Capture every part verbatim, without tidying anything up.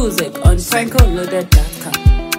music on franco loaded dot com.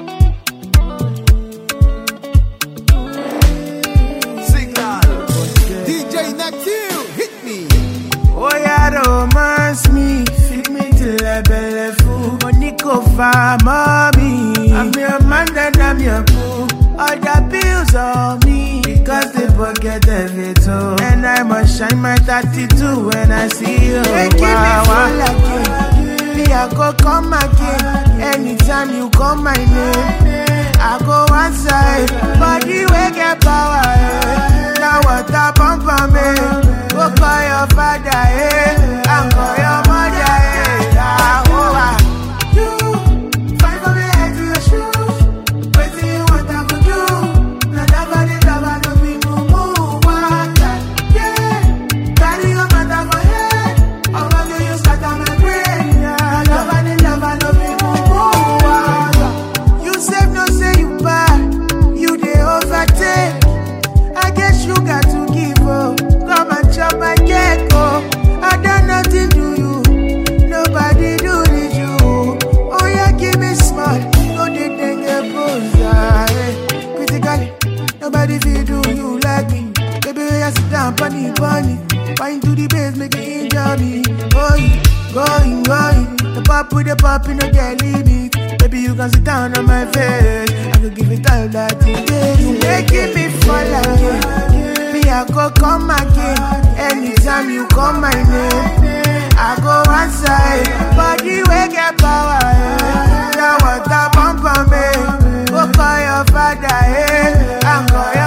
D J Natil, hit me. Oh yeah, romance me, feed me till I belly full. Monico for mommy, I'm your man and I'm your boo. All the bills on me, because they forget everything. And I must shine my thirty-two when I see you. They give me full again, me I go come again. Anytime you call my name, I go one side, body will get power. Eh. Now what a bump on me, go call your father, eh. And call your mother, eh. Ah, oh, ah. You fight for me head to your shoes. Wait till you want I go do. Now that body love no be move move. What that? Yeah. Carry your mother for head. All of you scatter my brain. Yeah. That body love no be move move. What that? You save no say you bad. You dey overtake. I guess you got to give up. Come and chop my cake, oh. I done nothing to you. Nobody do it you. Oh yeah, give me small. No they think a pose. Hey. Critically, nobody feel do you like me. Baby, I sit down, bunny, bunny. Wine to the base, make it injure me. Going, going, going. The pop with the pop, you know, can't leave me. Baby, you can sit down on my face. I could give it all that you did. You making me fall again. Me, I go come again. Anytime you call my name, I go one side. Body will get power. Eh. Now what a bump on me. Go call your father, eh. And call